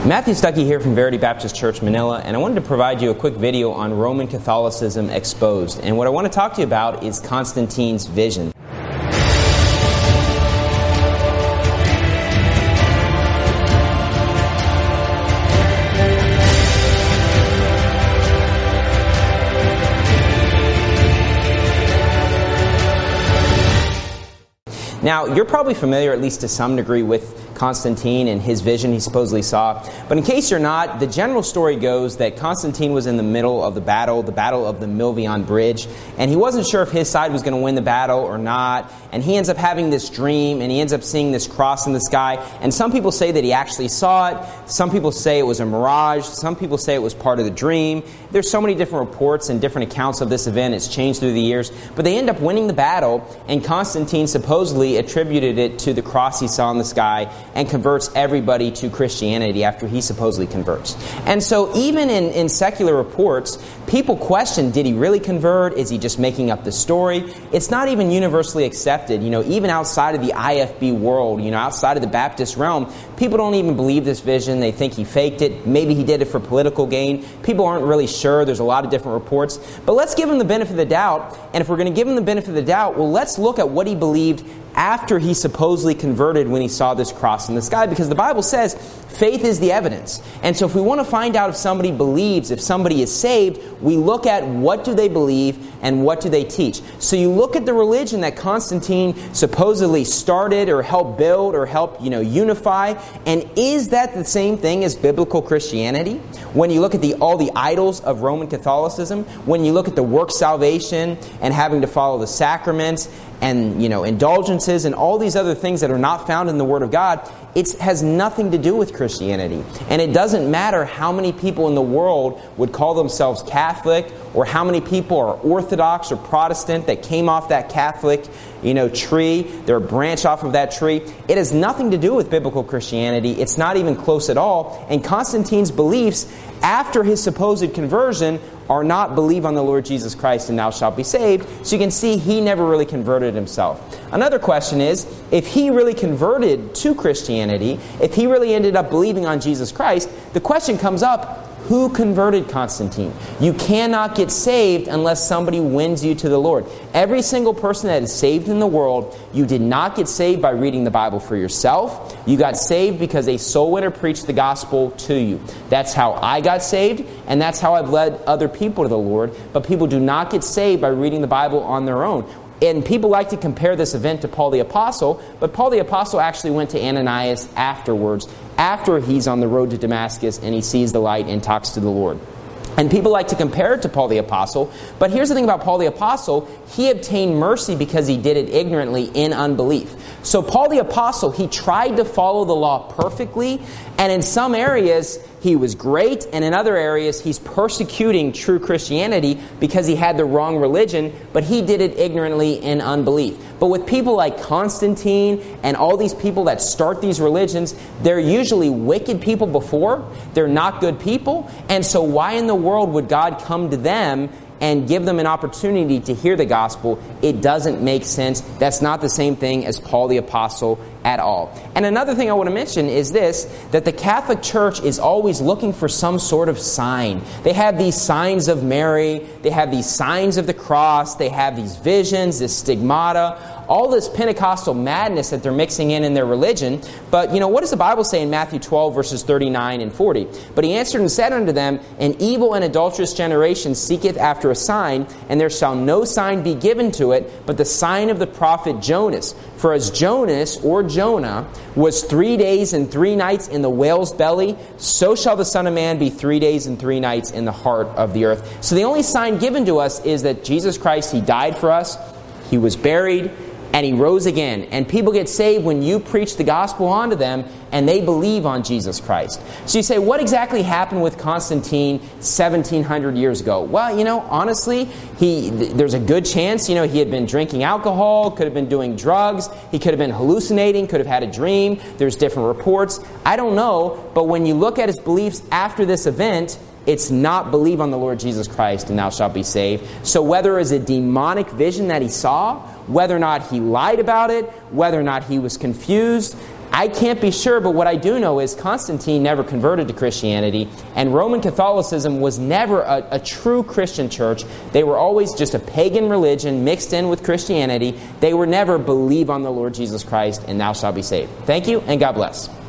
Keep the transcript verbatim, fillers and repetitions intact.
Matthew Stuckey here from Verity Baptist Church, Manila, and I wanted to provide you a quick video on Roman Catholicism Exposed. And what I want to talk to you about is Constantine's vision. Now, you're probably familiar, at least to some degree, with Constantine and his vision he supposedly saw. But in case you're not, the general story goes that Constantine was in the middle of the battle, the Battle of the Milvian Bridge, and he wasn't sure if his side was going to win the battle or not. And he ends up having this dream, and he ends up seeing this cross in the sky. And some people say that he actually saw it. Some people say it was a mirage. Some people say it was part of the dream. There's so many different reports and different accounts of this event. It's changed through the years. But they end up winning the battle, and Constantine supposedly attributed it to the cross he saw in the sky and converts everybody to Christianity after he supposedly converts. And so even in, in secular reports, people question, did he really convert? Is he just making up the story? It's not even universally accepted. You know, even outside of the I F B world, you know, outside of the Baptist realm, people don't even believe this vision. They think he faked it. Maybe he did it for political gain. People aren't really sure. There's a lot of different reports. But let's give him the benefit of the doubt. And if we're going to give him the benefit of the doubt, well, let's look at what he believed after he supposedly converted when he saw this cross in the sky, because the Bible says faith is the evidence. And so if we want to find out if somebody believes, if somebody is saved, we look at what do they believe and what do they teach. So you look at the religion that Constantine supposedly started or helped build or helped, you know, unify, and is that the same thing as biblical Christianity? When you look at the all the idols of Roman Catholicism, when you look at the work salvation and having to follow the sacraments and, you know, indulgences and all these other things that are not found in the Word of God, it has nothing to do with Christianity. And it doesn't matter how many people in the world would call themselves Catholic or how many people are Orthodox or Protestant that came off that Catholic, you know, tree. They're a branch off of that tree. It has nothing to do with biblical Christianity. It's not even close at all. And Constantine's beliefs after his supposed conversion are not believe on the Lord Jesus Christ and thou shalt be saved. So you can see he never really converted himself. Another question is, if he really converted to Christianity, if he really ended up believing on Jesus Christ, the question comes up, who converted Constantine? You cannot get saved unless somebody wins you to the Lord. Every single person that is saved in the world, you did not get saved by reading the Bible for yourself. You got saved because a soul winner preached the gospel to you. That's how I got saved, and that's how I've led other people to the Lord. But people do not get saved by reading the Bible on their own. And people like to compare this event to Paul the Apostle, but Paul the Apostle actually went to Ananias afterwards, after he's on the road to Damascus and he sees the light and talks to the Lord. And people like to compare it to Paul the Apostle, but here's the thing about Paul the Apostle, he obtained mercy because he did it ignorantly in unbelief. So Paul the Apostle, he tried to follow the law perfectly, and in some areas he was great, and in other areas he's persecuting true Christianity because he had the wrong religion, but he did it ignorantly in unbelief. But with people like Constantine and all these people that start these religions, they're usually wicked people before. They're not good people. And so why in the world would God come to them and give them an opportunity to hear the gospel? It doesn't make sense. That's not the same thing as Paul the Apostle at all. And another thing I want to mention is this, that the Catholic Church is always looking for some sort of sign. They have these signs of Mary, they have these signs of the cross, they have these visions, this stigmata, all this Pentecostal madness that they're mixing in in their religion. But, you know, what does the Bible say in Matthew twelve, verses thirty-nine and forty? But he answered and said unto them, an evil and adulterous generation seeketh after a sign, and there shall no sign be given to it, but the sign of the prophet Jonas. For as Jonas, or Jonah, was three days and three nights in the whale's belly, so shall the Son of Man be three days and three nights in the heart of the earth. So the only sign given to us is that Jesus Christ, He died for us, He was buried, and He rose again. And people get saved when you preach the gospel onto them and they believe on Jesus Christ. So you say, what exactly happened with Constantine seventeen hundred years ago? Well, you know, honestly, he th- there's a good chance, you know, he had been drinking alcohol, could have been doing drugs, he could have been hallucinating, could have had a dream. There's different reports. I don't know, but when you look at his beliefs after this event, it's not believe on the Lord Jesus Christ and thou shalt be saved. So whether it's a demonic vision that he saw, whether or not he lied about it, whether or not he was confused, I can't be sure, but what I do know is Constantine never converted to Christianity, and Roman Catholicism was never a, a true Christian church. They were always just a pagan religion mixed in with Christianity. They were never believe on the Lord Jesus Christ and thou shalt be saved. Thank you, and God bless.